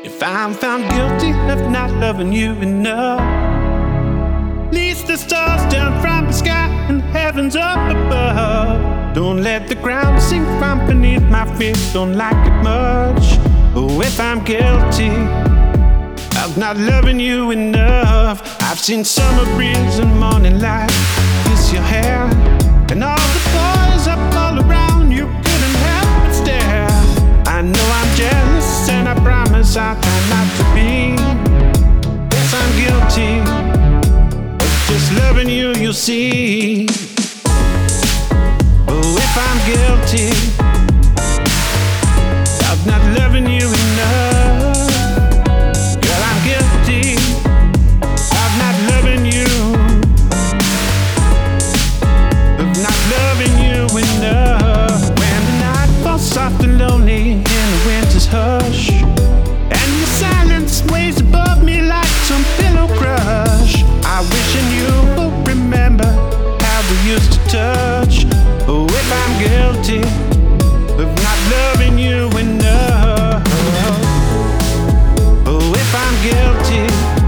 If I'm found guilty of not loving you enough, release the stars down from the sky and heavens up above. Don't let the ground sink from beneath my feet, don't like it much. Oh, if I'm guilty of not loving you enough, I've seen summer breeze and morning light kiss your hair, and all the boys up all around you couldn't help but stare. I know I'm jealous and I promise I'll try not to be. Yes, I'm guilty of just loving you, you see. Oh, if I'm guilty of not loving you enough, girl, I'm guilty of not loving you, of not loving you enough. When the night falls soft and lonely in the winter's hush, and your silence weighs above me like some pillow crush, I wish and you will remember how we used to touch. Oh, if I'm guilty of not loving you enough, oh, if I'm guilty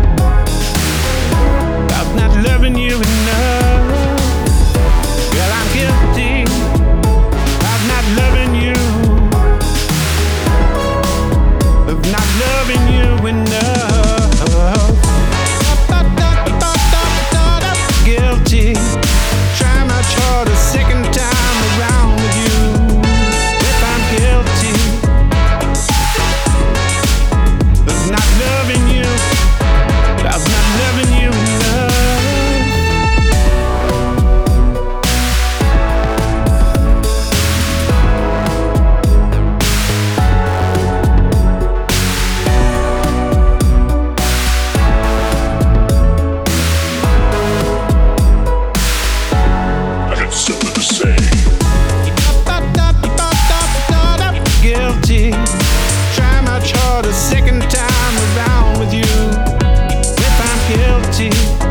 of not loving you enough, girl, I'm guilty of not loving you, of not loving you enough. Guilty, try much harder second time around with you. If I'm guilty of not loving you, of not loving you enough. Guilty, try much harder second time around with you. If I'm guilty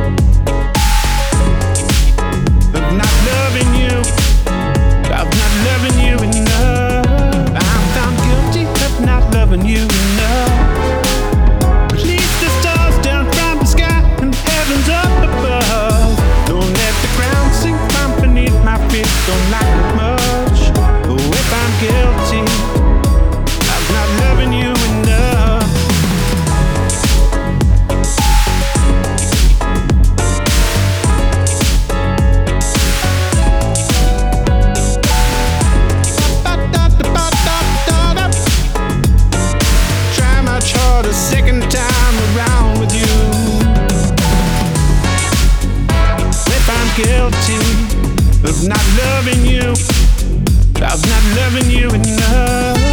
of not loving you, of not loving you enough, I'm found guilty of not loving you enough. Release the stars down from the sky and heavens up above. Don't let the ground sink from beneath my feet, don't like it much. Oh, if I'm guilty of not loving you enough, try much harder second time around with you. If I'm guilty of not loving you, of not loving you enough.